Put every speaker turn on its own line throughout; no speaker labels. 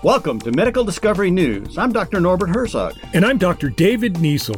Welcome to Medical Discovery News. I'm Dr. Norbert Herzog.
And I'm Dr. David Niesel.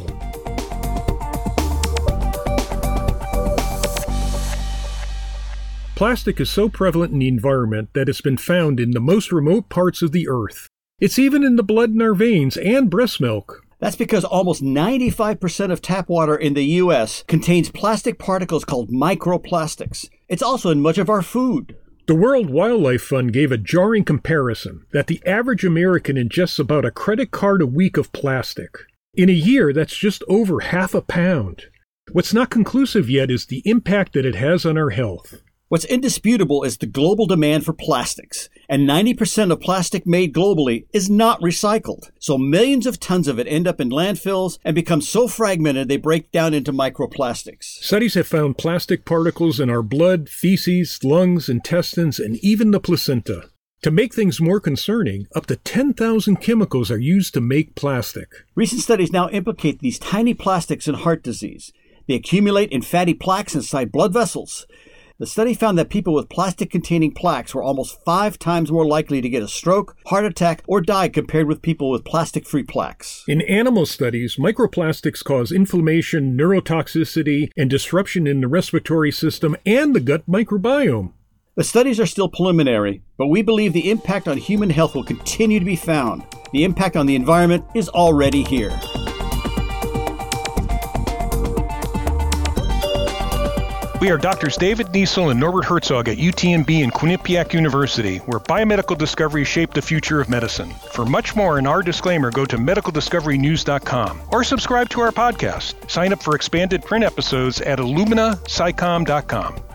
Plastic is so prevalent in the environment that it's been found in the most remote parts of the earth. It's even in the blood in our veins and breast milk.
That's because almost 95% of tap water in the U.S. contains plastic particles called microplastics. It's also in much of our food.
The World Wildlife Fund gave a jarring comparison that the average American ingests about a credit card a week of plastic. In a year, that's just over half a pound. What's not conclusive yet is the impact that it has on our health.
What's indisputable is the global demand for plastics, and 90% of plastic made globally is not recycled. So millions of tons of it end up in landfills and become so fragmented they break down into microplastics.
Studies have found plastic particles in our blood, feces, lungs, intestines, and even the placenta. To make things more concerning, up to 10,000 chemicals are used to make plastic.
Recent studies now implicate these tiny plastics in heart disease. They accumulate in fatty plaques inside blood vessels. The study found that people with plastic-containing plaques were almost 5 times more likely to get a stroke, heart attack, or die compared with people with plastic-free plaques.
In animal studies, microplastics cause inflammation, neurotoxicity, and disruption in the respiratory system and the gut microbiome.
The studies are still preliminary, but we believe the impact on human health will continue to be found. The impact on the environment is already here.
We are Drs. David Niesel and Norbert Herzog at UTMB and Quinnipiac University, where biomedical discovery shaped the future of medicine. For much more in our disclaimer, go to medicaldiscoverynews.com or subscribe to our podcast. Sign up for expanded print episodes at illuminascicom.com.